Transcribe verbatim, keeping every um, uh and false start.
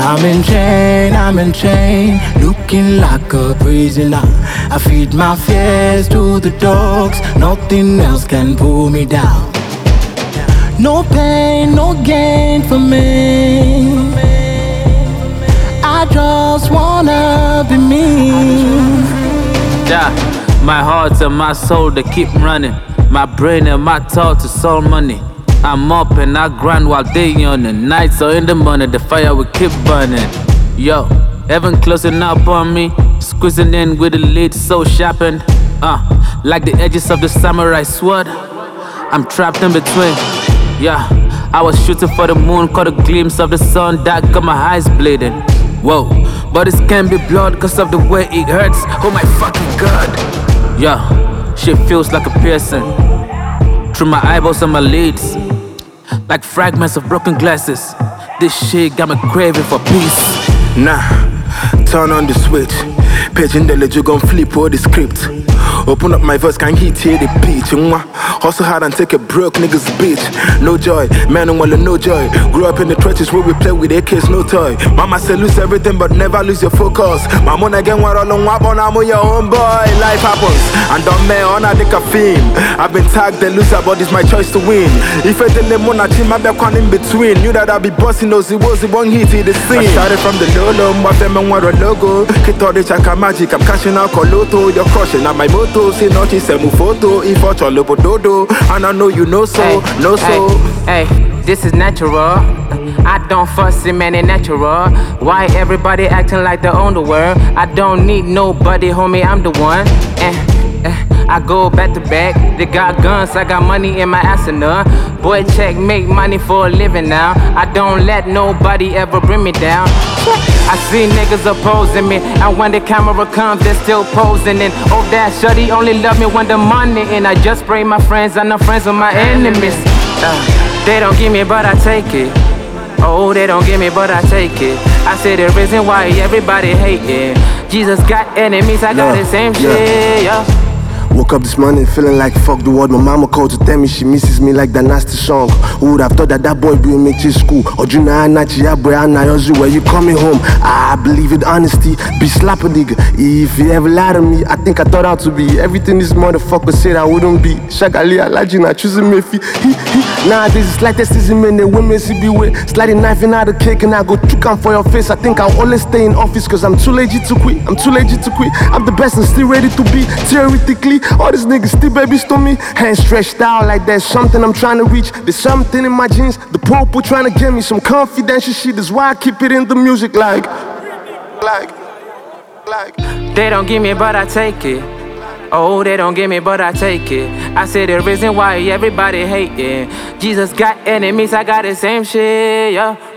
I'm in chain, I'm in chain, looking like a prisoner. I feed my fears to the dogs, nothing else can pull me down. No pain, no gain for me. I just wanna be me. Yeah, my heart and my soul, they keep running. My brain and my thoughts is all money. I'm up and I grind while day on the nights or in the morning, the fire will keep burning. Yo, heaven closing up on me, squeezing in with the lead so sharpened. Uh, like the edges of the samurai sword, I'm trapped in between. Yeah, I was shooting for the moon, caught a glimpse of the sun that got my eyes bleeding. Whoa, but this can't be blood cause of the way it hurts. Oh my fucking god. Yeah, shit feels like a piercing through my eyeballs and my lids, like fragments of broken glasses. This shit got me craving for peace. Nah, turn on the switch. Paging the ledger, gon' flip all the script. Open up my verse, can't hit here the pitch. Hustle hard and take a broke niggas bitch. No joy, man and no joy. Grew up in the trenches where we play with A Ks, no toy. Mama say lose everything but never lose your focus. Mama again what all on wapon, I'm your own boy. Life happens, and don't me on a dick of fame. I've been tagged the loser, but it's my choice to win. If I didn't let Mona team, I'd be one in between. Knew that I'd be bossing those, it was the one hit in the scene. I started from the low low, but them and what a logo. Kid all the chaka magic, I'm cashing out Coloto. You're crushing at my moto, say nothing, say move photo. If I try lobo dodo, and I know you know so, hey, know so. Hey, hey, this is natural. I don't fuss it, man, it's natural. Why everybody acting like they own the world? I don't need nobody, homie, I'm the one. Eh, eh, I go back to back. They got guns, I got money in my arsenal. Boy, check, make money for a living now. I don't let nobody ever bring me down. I see niggas opposing me, and when the camera comes, they're still posing. And oh, that shorty only love me when the money in. I just pray my friends, I'm not friends with my enemies. Uh, they don't give me, but I take it. Oh, they don't give me, but I take it. I say the reason why everybody hating. Jesus got enemies, I got yeah, the same yeah. shit, yeah. Woke up this morning feeling like fuck the world. My mama called to tell me she misses me like that nasty song. Who would have thought that that boy be in make school? Or Juna Anachi, boy, Anayozu, where you coming home? I believe in honesty, be slap a nigga. If you ever lie to me, I think I thought out to be everything this motherfucker said I wouldn't be. Shagali Alajina, choosing me. Nowadays it's like this is men, the women see be with sliding knife in out the cake and I go trick on for your face. I think I'll always stay in office cause I'm too lazy to quit. I'm too lazy to quit. I'm the best and still ready to be theoretically. All these niggas still babies to me. Hands stretched out like there's something I'm trying to reach. There's something in my jeans. The Pope trying to give me some confidential shit. That's why I keep it in the music like, like, like. They don't give me, but I take it. Oh, they don't give me, but I take it. I say the reason why everybody hating. Jesus got enemies, I got the same shit, yeah.